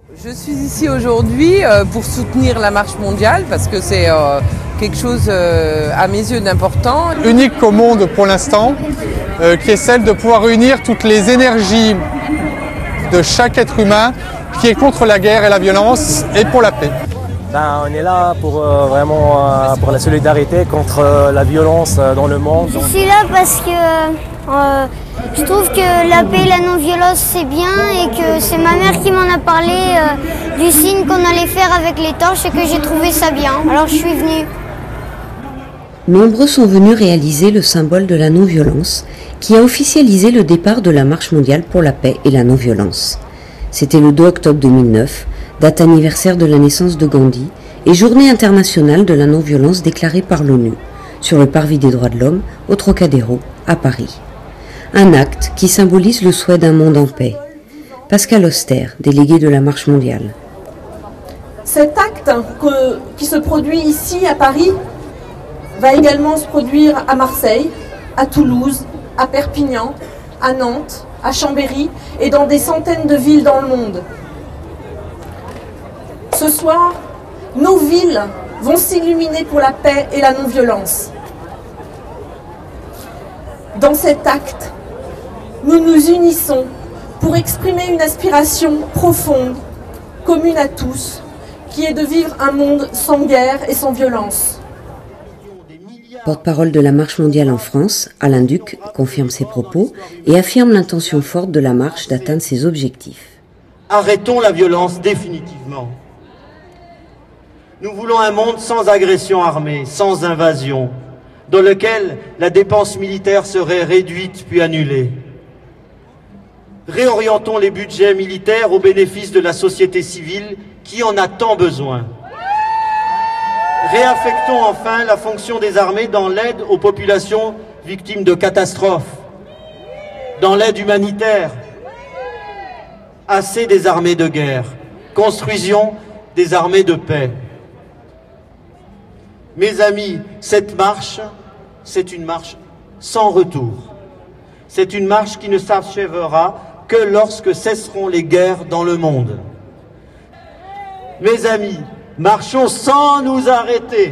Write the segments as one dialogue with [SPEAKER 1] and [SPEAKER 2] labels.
[SPEAKER 1] Je suis ici aujourd'hui pour soutenir la marche mondiale parce que c'est quelque chose à mes yeux d'important.
[SPEAKER 2] Unique au monde pour l'instant, qui est celle de pouvoir réunir toutes les énergies de chaque être humain qui est contre la guerre et la violence et pour la paix.
[SPEAKER 3] On est là pour vraiment pour la solidarité contre la violence dans le monde.
[SPEAKER 4] Je suis là parce que je trouve que la paix et la non-violence c'est bien et que c'est ma mère qui m'en a parlé du signe qu'on allait faire avec les torches et que j'ai trouvé ça bien. Alors je suis venue.
[SPEAKER 5] Nombreux sont venus réaliser le symbole de la non-violence qui a officialisé le départ de la marche mondiale pour la paix et la non-violence. C'était le 2 octobre 2009, date anniversaire de la naissance de Gandhi et journée internationale de la non-violence déclarée par l'ONU, sur le parvis des droits de l'homme, au Trocadéro, à Paris. Un acte qui symbolise le souhait d'un monde en paix. Pascal Auster, délégué de la marche mondiale.
[SPEAKER 6] Cet acte qui se produit ici à Paris va également se produire à Marseille, à Toulouse, à Perpignan, à Nantes, à Chambéry et dans des centaines de villes dans le monde. Ce soir, nos villes vont s'illuminer pour la paix et la non-violence. Dans cet acte, nous nous unissons pour exprimer une aspiration profonde, commune à tous, qui est de vivre un monde sans guerre et sans violence.
[SPEAKER 5] Porte-parole de la marche mondiale en France, Alain Duc confirme ses propos et affirme l'intention forte de la marche d'atteindre ses objectifs.
[SPEAKER 7] Arrêtons la violence définitivement. Nous voulons un monde sans agression armée, sans invasion, dans lequel la dépense militaire serait réduite puis annulée. Réorientons les budgets militaires au bénéfice de la société civile qui en a tant besoin. Réaffectons enfin la fonction des armées dans l'aide aux populations victimes de catastrophes, dans l'aide humanitaire. Assez des armées de guerre, construisions des armées de paix. Mes amis, cette marche, c'est une marche sans retour. C'est une marche qui ne s'achèvera que lorsque cesseront les guerres dans le monde. Mes amis, marchons sans nous arrêter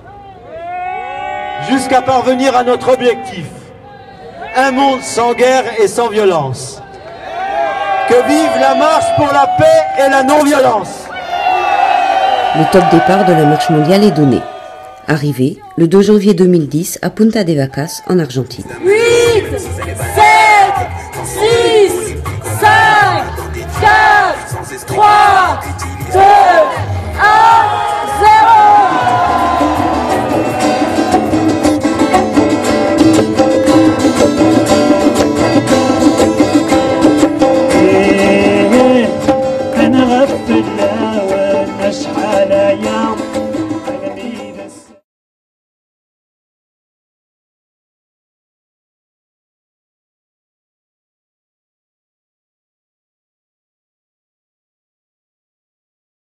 [SPEAKER 7] jusqu'à parvenir à notre objectif. Un monde sans guerre et sans violence. Que vive la marche pour la paix et la non-violence.
[SPEAKER 5] Le top départ de la marche mondiale est donné. Arrivé le 2 janvier 2010 à Punta de Vacas en Argentine.
[SPEAKER 6] 8, 7,